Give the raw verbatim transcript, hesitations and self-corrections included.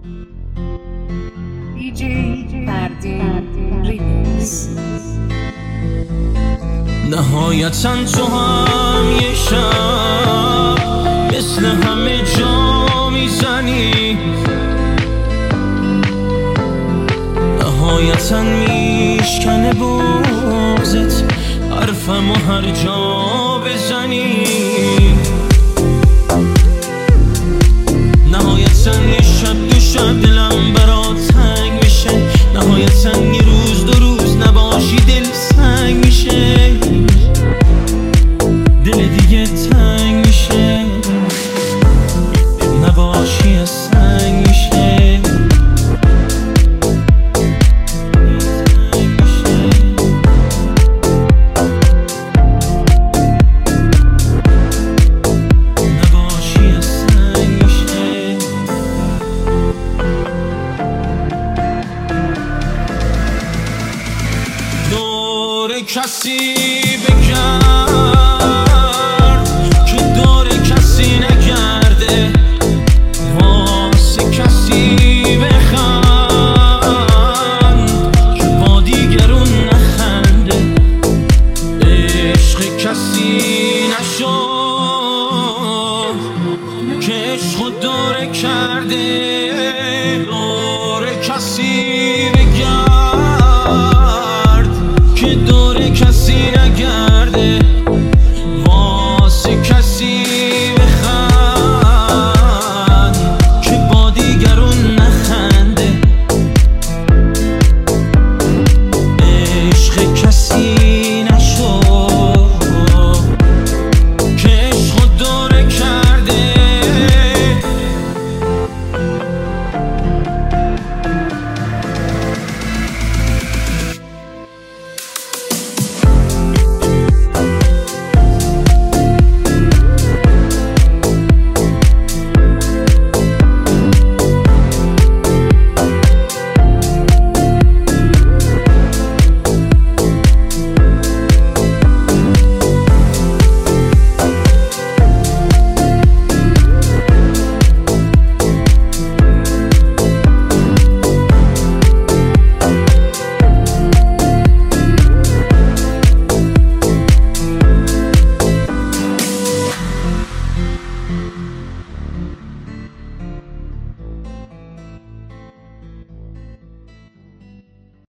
دیجی فردی ریمیکس. نهایتاً تو هم یه شب مثل همه جا میزنی، نهایتاً میشکنه بغضت حرفمو هر جا بزنی، نهایتاً یه شب دو شب دلم برات تنگ میشه، نهایتاً یه روز دو روز نباشی دل سنگ میشه، دل دیگه تنگ میشه، نباشی سنگ میشه. کسی بگرد که دور کسی نکرده، واسه کسی بخند که با دیگرون نخنده، عشق کسی نشو که عشق دور کرده، دور کسی